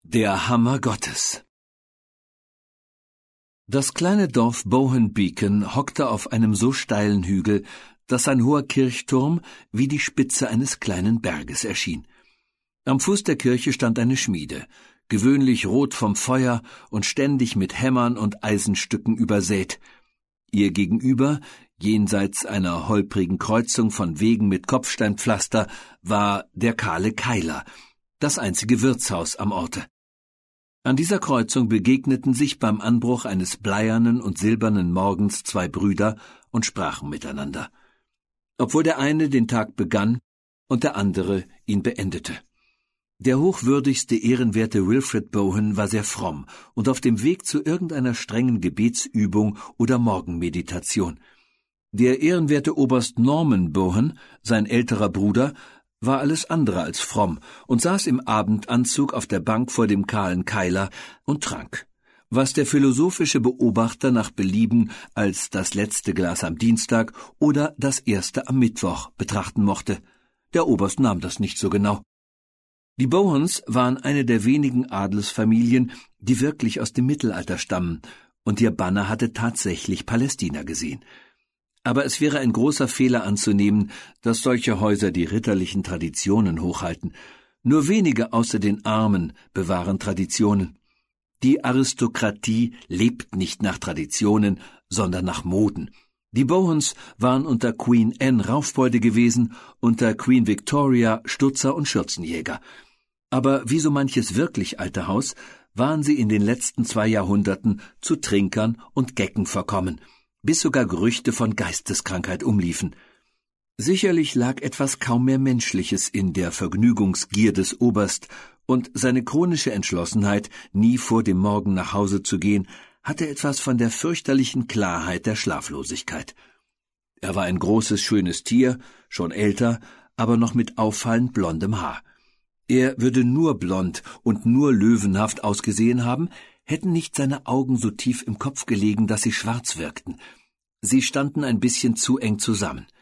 Der Hammer Gottes. Das kleine Dorf Bowen Beacon hockte auf einem so steilen Hügel, dass ein hoher Kirchturm wie die Spitze eines kleinen Berges erschien. Am Fuß der Kirche stand eine Schmiede, gewöhnlich rot vom Feuer und ständig mit Hämmern und Eisenstücken übersät. Ihr gegenüber, jenseits einer holprigen Kreuzung von Wegen mit Kopfsteinpflaster, war der kahle Keiler, das einzige Wirtshaus am Orte. An dieser Kreuzung begegneten sich beim Anbruch eines bleiernen und silbernen Morgens zwei Brüder und sprachen miteinander, obwohl der eine den Tag begann und der andere ihn beendete. Der hochwürdigste, ehrenwerte Wilfred Bowen war sehr fromm und auf dem Weg zu irgendeiner strengen Gebetsübung oder Morgenmeditation. Der ehrenwerte Oberst Norman Bowen, sein älterer Bruder, war alles andere als fromm und saß im Abendanzug auf der Bank vor dem kahlen Keiler und trank, was der philosophische Beobachter nach Belieben als das letzte Glas am Dienstag oder das erste am Mittwoch betrachten mochte. Der Oberst nahm das nicht so genau. Die Bowens waren eine der wenigen Adelsfamilien, die wirklich aus dem Mittelalter stammen, und ihr Banner hatte tatsächlich Palästina gesehen. Aber es wäre ein großer Fehler anzunehmen, dass solche Häuser die ritterlichen Traditionen hochhalten. Nur wenige außer den Armen bewahren Traditionen. Die Aristokratie lebt nicht nach Traditionen, sondern nach Moden. Die Bowens waren unter Queen Anne Raufbeute gewesen, unter Queen Victoria Stutzer und Schürzenjäger. Aber wie so manches wirklich alte Haus waren sie in den letzten 2 Jahrhunderten zu Trinkern und Gecken verkommen, bis sogar Gerüchte von Geisteskrankheit umliefen. Sicherlich lag etwas kaum mehr Menschliches in der Vergnügungsgier des Oberst, und seine chronische Entschlossenheit, nie vor dem Morgen nach Hause zu gehen, hatte etwas von der fürchterlichen Klarheit der Schlaflosigkeit. Er war ein großes, schönes Tier, schon älter, aber noch mit auffallend blondem Haar. Er würde nur blond und nur löwenhaft ausgesehen haben, hätten nicht seine Augen so tief im Kopf gelegen, dass sie schwarz wirkten. Sie standen ein bisschen zu eng zusammen.